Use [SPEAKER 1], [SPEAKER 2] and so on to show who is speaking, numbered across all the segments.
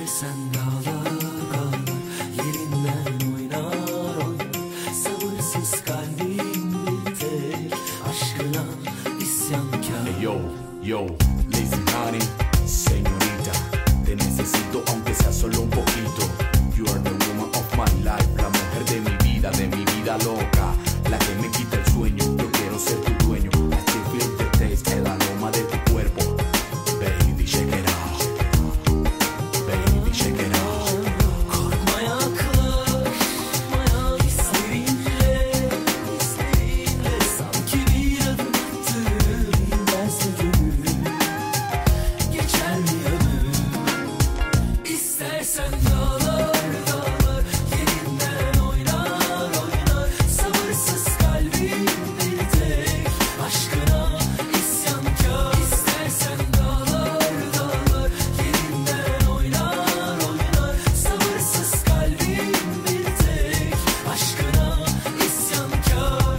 [SPEAKER 1] İstersen dağlar dağlar yerinden oynar oynar. Sabırsız kalbim bir tek aşkına isyankar.
[SPEAKER 2] Hey yo, yo, lazy honey, señorita, te necesito aunque sea solo un poquito. You are the woman of my life, la mujer de mi vida loca, la que me quita el sueño. Yo quiero ser tu dueño. I still feel the taste, el aroma de tu cuerpo. Baby, shake it off. Baby, shake it off.
[SPEAKER 1] Korkma yaklaşma hislerinle, hislerinle. Sanki bir adım attım inmez mi gönül? Geçer mi ömür? İstersen dağlar dağlar yerinden oynar oynar. Sabırsız kalbim bir tek aşkına isyankar. İstersen dağlar dağlar yerinden oynar oynar. Sabırsız kalbim bir tek aşkına isyankar.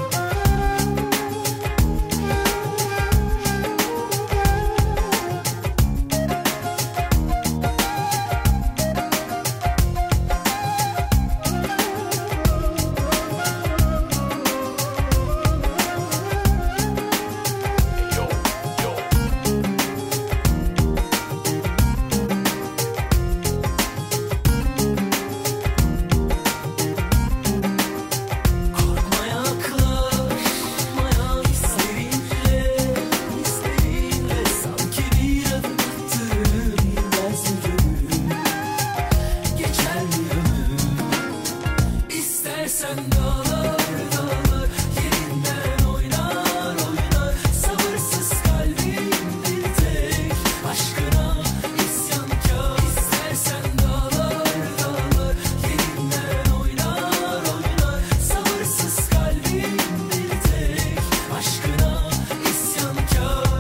[SPEAKER 2] Hey yo, yo.
[SPEAKER 1] Korkma yaklaşma hislerinle, hislerinle. Sanki bir adım attım inmez mi gönül? Geçer mi ömür? İstersen dağlar dağlar yerinden oynar oynar. Sabırsız kalbim bir tek aşkına isyankar. İstersen dağlar dağlar yerinden oynar oynar. Sabırsız kalbim bir tek aşkına isyankar.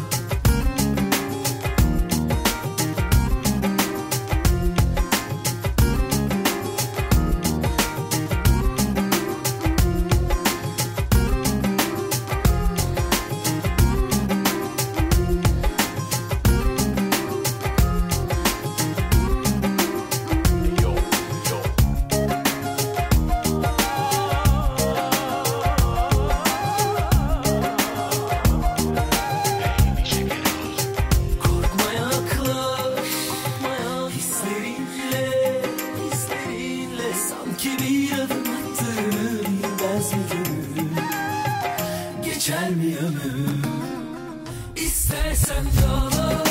[SPEAKER 2] Hey yo, yo. Baby, shake it off.
[SPEAKER 1] Korkma yaklaşma hislerinle, hislerinle. Sanki bir adım attım inmez mi gönül? Geçer mi ömür? İstersen dağlar